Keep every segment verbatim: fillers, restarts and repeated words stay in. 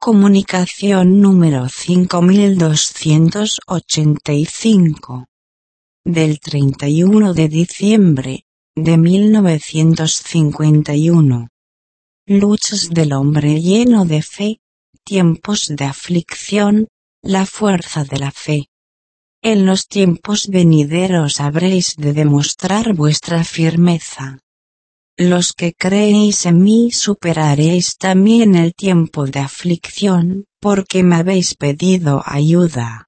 Comunicación número cinco mil doscientos ochenta y cinco. Del treinta y uno de diciembre, de mil novecientos cincuenta y uno. Luchas del hombre lleno de fe, tiempos de aflicción, la fuerza de la fe. En los tiempos venideros habréis de demostrar vuestra firmeza. Los que creéis en mí superaréis también el tiempo de aflicción, porque me habéis pedido ayuda.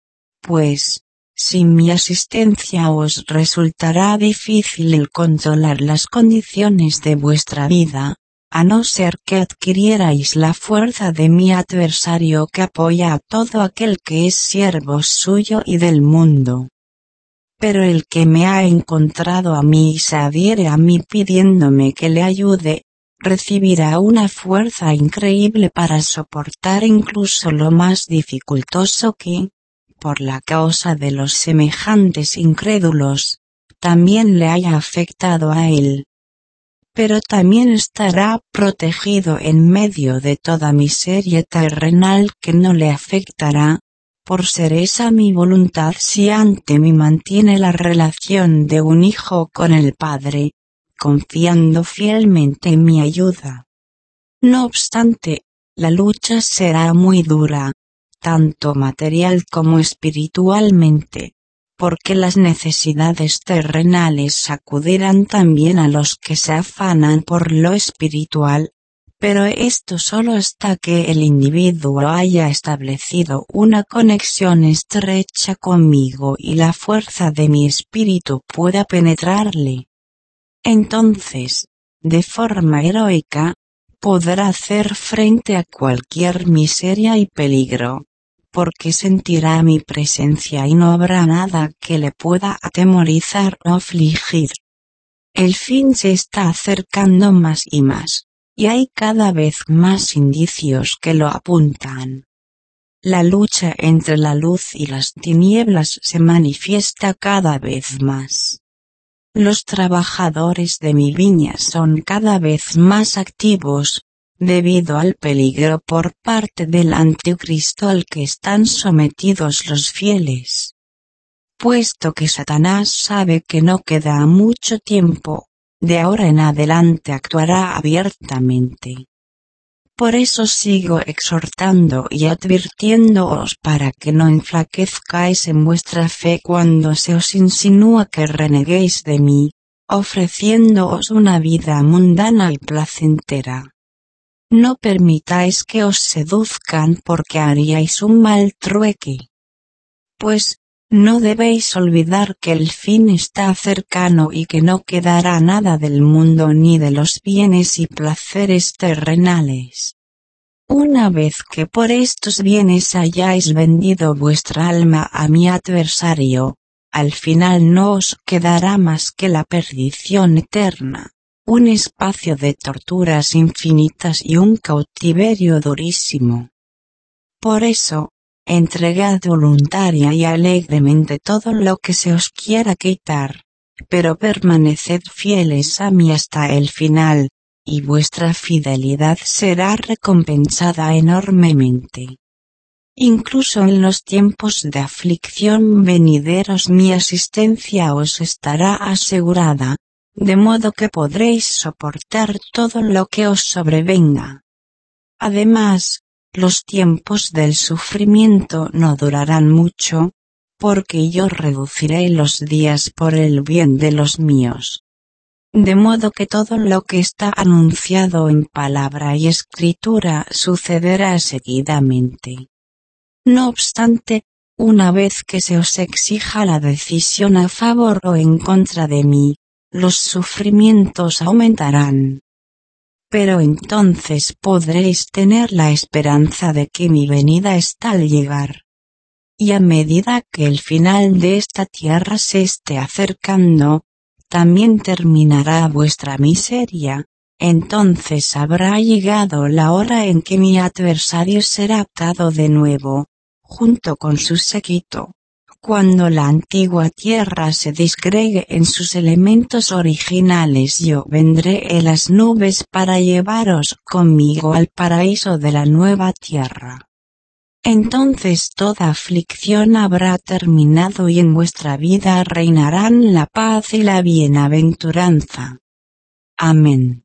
Pues, sin mi asistencia os resultará difícil el controlar las condiciones de vuestra vida, a no ser que adquirierais la fuerza de mi adversario que apoya a todo aquel que es siervo suyo y del mundo. Pero el que me ha encontrado a mí y se adhiere a mí pidiéndome que le ayude, recibirá una fuerza increíble para soportar incluso lo más dificultoso que, por la causa de los semejantes incrédulos, también le haya afectado a él. Pero también estará protegido en medio de toda miseria terrenal que no le afectará, por ser esa mi voluntad si ante mí mantiene la relación de un hijo con el Padre, confiando fielmente en mi ayuda. No obstante, la lucha será muy dura, tanto material como espiritualmente, porque las necesidades terrenales sacudirán también a los que se afanan por lo espiritual, pero esto solo hasta que el individuo haya establecido una conexión estrecha conmigo y la fuerza de mi espíritu pueda penetrarle. Entonces, de forma heroica, podrá hacer frente a cualquier miseria y peligro, porque sentirá mi presencia y no habrá nada que le pueda atemorizar o afligir. El fin se está acercando más y más, y hay cada vez más indicios que lo apuntan. La lucha entre la luz y las tinieblas se manifiesta cada vez más. Los trabajadores de mi viña son cada vez más activos, debido al peligro por parte del anticristo al que están sometidos los fieles. Puesto que Satanás sabe que no queda mucho tiempo, de ahora en adelante actuará abiertamente. Por eso sigo exhortando y advirtiéndoos para que no enflaquezcáis en vuestra fe cuando se os insinúa que reneguéis de mí, ofreciéndoos una vida mundana y placentera. No permitáis que os seduzcan porque haríais un mal trueque. Pues, no debéis olvidar que el fin está cercano y que no quedará nada del mundo ni de los bienes y placeres terrenales. Una vez que por estos bienes hayáis vendido vuestra alma a mi adversario, al final no os quedará más que la perdición eterna, un espacio de torturas infinitas y un cautiverio durísimo. Por eso, entregad voluntaria y alegremente todo lo que se os quiera quitar, pero permaneced fieles a mí hasta el final, y vuestra fidelidad será recompensada enormemente. Incluso en los tiempos de aflicción venideros mi asistencia os estará asegurada, de modo que podréis soportar todo lo que os sobrevenga. Además, los tiempos del sufrimiento no durarán mucho, porque yo reduciré los días por el bien de los míos. De modo que todo lo que está anunciado en palabra y escritura sucederá seguidamente. No obstante, una vez que se os exija la decisión a favor o en contra de mí, los sufrimientos aumentarán. Pero entonces podréis tener la esperanza de que mi venida está al llegar. Y a medida que el final de esta tierra se esté acercando, también terminará vuestra miseria, entonces habrá llegado la hora en que mi adversario será atado de nuevo, junto con su séquito, Cuando la antigua tierra se disgregue en sus elementos originales, yo vendré en las nubes para llevaros conmigo al paraíso de la nueva tierra. Entonces toda aflicción habrá terminado y en vuestra vida reinarán la paz y la bienaventuranza. Amén.